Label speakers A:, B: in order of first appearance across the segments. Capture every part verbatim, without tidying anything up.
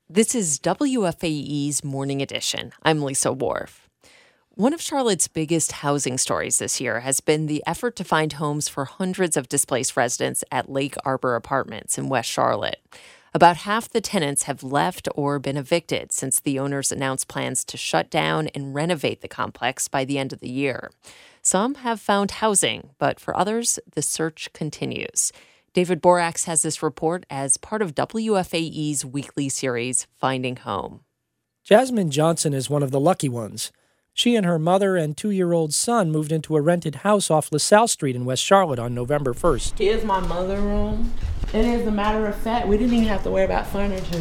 A: This is W F A E's Morning Edition. I'm Lisa Worf. One of Charlotte's biggest housing stories this year has been the effort to find homes for hundreds of displaced residents at Lake Arbor Apartments in West Charlotte. About half the tenants have left or been evicted since the owners announced plans to shut down and renovate the complex by the end of the year. Some have found housing, but for others, the search continues. David Borax has this report as part of W F A E's weekly series, Finding Home.
B: Jasmine Johnson is one of the lucky ones. She and her mother and two-year-old son moved into a rented house off LaSalle Street in West Charlotte on November first.
C: Here's my mother room. And as a matter of fact, we didn't even have to worry about furniture.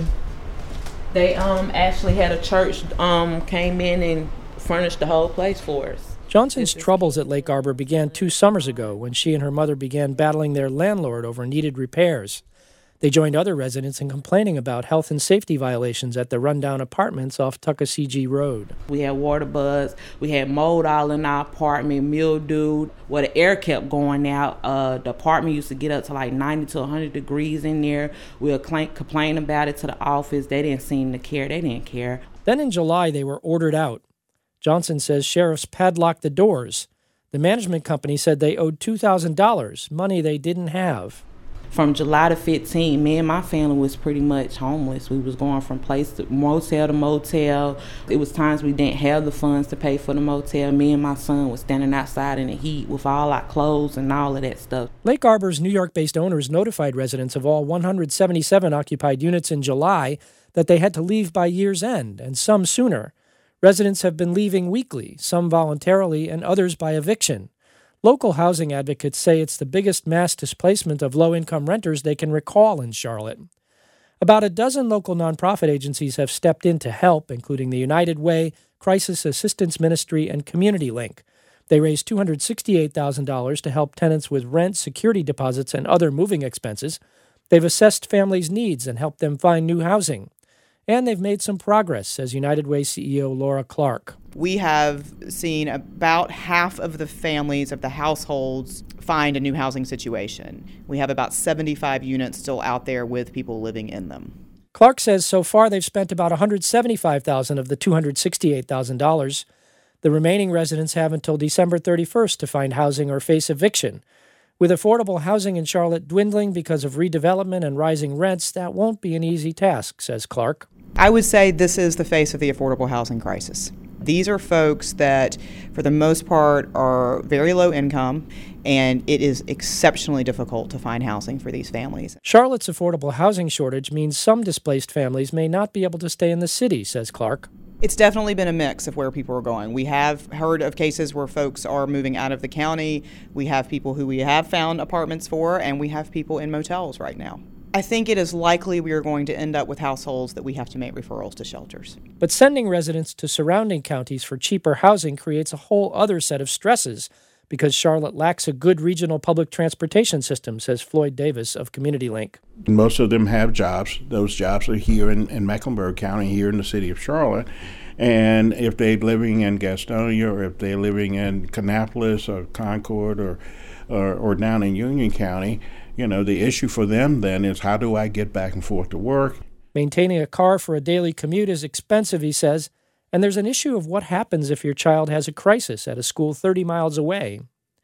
C: They um actually had a church um came in and furnished the whole place for us.
B: Johnson's troubles at Lake Arbor began two summers ago when she and her mother began battling their landlord over needed repairs. They joined other residents in complaining about health and safety violations at the rundown apartments off Tuckasegee Road.
C: We had water bugs, we had mold all in our apartment, mildew, where the air kept going out. Uh, the apartment used to get up to like ninety to one hundred degrees in there. We would cl- complain about it to the office. They didn't seem to care. They didn't care.
B: Then in July, they were ordered out. Johnson says sheriffs padlocked the doors. The management company said they owed two thousand dollars, money they didn't have.
C: From July to fifteenth, me and my family was pretty much homeless. We was going from place to motel to motel. It was times we didn't have the funds to pay for the motel. Me and my son was standing outside in the heat with all our clothes and all of that stuff.
B: Lake Arbor's New York-based owners notified residents of all one hundred seventy-seven occupied units in July that they had to leave by year's end, and some sooner. Residents have been leaving weekly, some voluntarily and others by eviction. Local housing advocates say it's the biggest mass displacement of low-income renters they can recall in Charlotte. About a dozen local nonprofit agencies have stepped in to help, including the United Way, Crisis Assistance Ministry, and Community Link. They raised two hundred sixty-eight thousand dollars to help tenants with rent, security deposits, and other moving expenses. They've assessed families' needs and helped them find new housing. And they've made some progress, says United Way C E O Laura Clark.
D: We have seen about half of the families of the households find a new housing situation. We have about seventy-five units still out there with people living in them.
B: Clark says so far they've spent about one hundred seventy-five thousand dollars of the two hundred sixty-eight thousand dollars. The remaining residents have until December thirty-first to find housing or face eviction. With affordable housing in Charlotte dwindling because of redevelopment and rising rents, that won't be an easy task, says Clark.
D: I would say this is the face of the affordable housing crisis. These are folks that, for the most part, are very low income, and it is exceptionally difficult to find housing for these families.
B: Charlotte's affordable housing shortage means some displaced families may not be able to stay in the city, says Clark.
D: It's definitely been a mix of where people are going. We have heard of cases where folks are moving out of the county. We have people who we have found apartments for, and we have people in motels right now. I think it is likely we are going to end up with households that we have to make referrals to shelters.
B: But sending residents to surrounding counties for cheaper housing creates a whole other set of stresses because Charlotte lacks a good regional public transportation system, says Floyd Davis of Community Link.
E: Most of them have jobs. Those jobs are here in, in Mecklenburg County, here in the city of Charlotte. And if they're living in Gastonia or if they're living in Kannapolis or Concord or, or, or down in Union County, you know, the issue for them then is how do I get back and forth to work?
B: Maintaining a car for a daily commute is expensive, he says, and there's an issue of what happens if your child has a crisis at a school thirty miles away.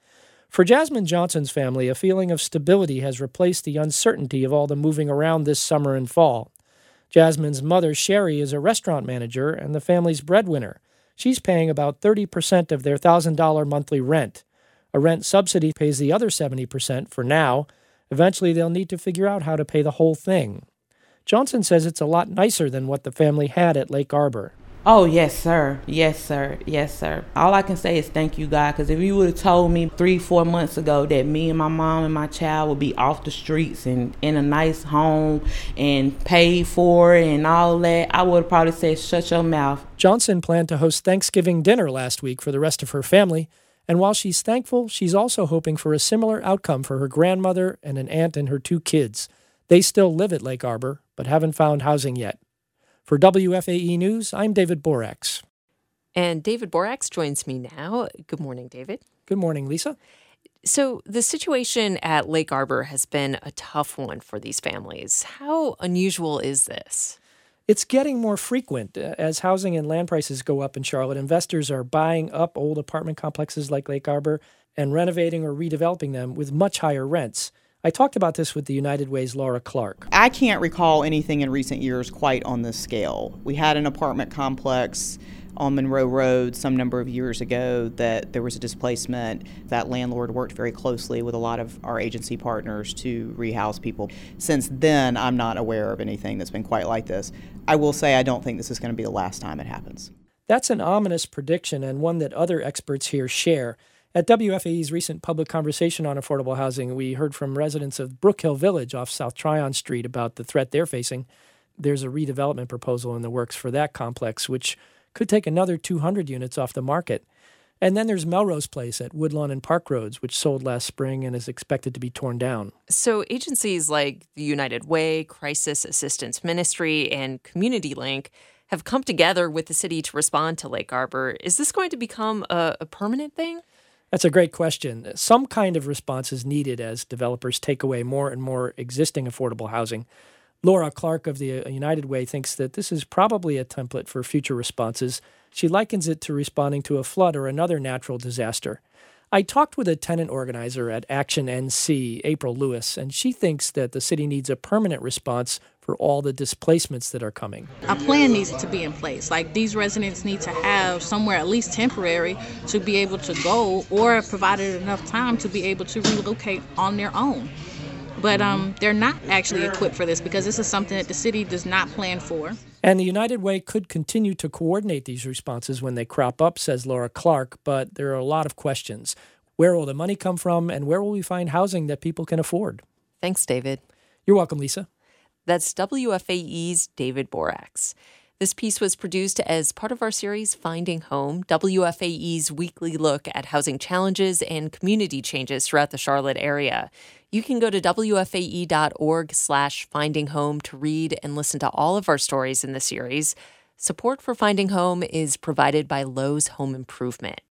B: For Jasmine Johnson's family, a feeling of stability has replaced the uncertainty of all the moving around this summer and fall. Jasmine's mother, Sherry, is a restaurant manager and the family's breadwinner. She's paying about thirty percent of their one thousand dollars monthly rent. A rent subsidy pays the other seventy percent for now. Eventually, they'll need to figure out how to pay the whole thing. Johnson says it's a lot nicer than what the family had at Lake Arbor.
C: Oh, yes, sir. Yes, sir. Yes, sir. All I can say is thank you, God, because if you would have told me three, four months ago that me and my mom and my child would be off the streets and in a nice home and paid for it and all that, I would have probably said, shut your mouth.
B: Johnson planned to host Thanksgiving dinner last week for the rest of her family. And while she's thankful, she's also hoping for a similar outcome for her grandmother and an aunt and her two kids. They still live at Lake Arbor, but haven't found housing yet. For W F A E News, I'm David Borax.
A: And David Borax joins me now. Good morning, David.
B: Good morning, Lisa.
A: So the situation at Lake Arbor has been a tough one for these families. How unusual is this?
B: It's getting more frequent. As housing and land prices go up in Charlotte, investors are buying up old apartment complexes like Lake Arbor and renovating or redeveloping them with much higher rents. I talked about this with the United Way's Laura Clark.
D: I can't recall anything in recent years quite on this scale. We had an apartment complex on Monroe Road some number of years ago that there was a displacement. That landlord worked very closely with a lot of our agency partners to rehouse people. Since then, I'm not aware of anything that's been quite like this. I will say I don't think this is going to be the last time it happens.
B: That's an ominous prediction and one that other experts here share. At W F A E's recent public conversation on affordable housing, we heard from residents of Brookhill Village off South Tryon Street about the threat they're facing. There's a redevelopment proposal in the works for that complex, which could take another two hundred units off the market. And then there's Melrose Place at Woodlawn and Park Roads, which sold last spring and is expected to be torn down.
A: So agencies like the United Way, Crisis Assistance Ministry, and Community Link have come together with the city to respond to Lake Arbor. Is this going to become a, a permanent thing?
B: That's a great question. Some kind of response is needed as developers take away more and more existing affordable housing. Laura Clark of the United Way thinks that this is probably a template for future responses. She likens it to responding to a flood or another natural disaster. I talked with a tenant organizer at Action N C, April Lewis, and she thinks that the city needs a permanent response for all the displacements that are coming.
F: A plan needs to be in place. Like, these residents need to have somewhere at least temporary to be able to go, or provided enough time to be able to relocate on their own. But um, they're not actually equipped for this because this is something that the city does not plan for.
B: And the United Way could continue to coordinate these responses when they crop up, says Laura Clark, but there are a lot of questions. Where will the money come from, and where will we find housing that people can afford?
A: Thanks, David.
B: You're welcome, Lisa.
A: That's W F A E's David Borax. This piece was produced as part of our series Finding Home, W F A E's weekly look at housing challenges and community changes throughout the Charlotte area. You can go to W F A E dot org slash finding home to read and listen to all of our stories in the series. Support for Finding Home is provided by Lowe's Home Improvement.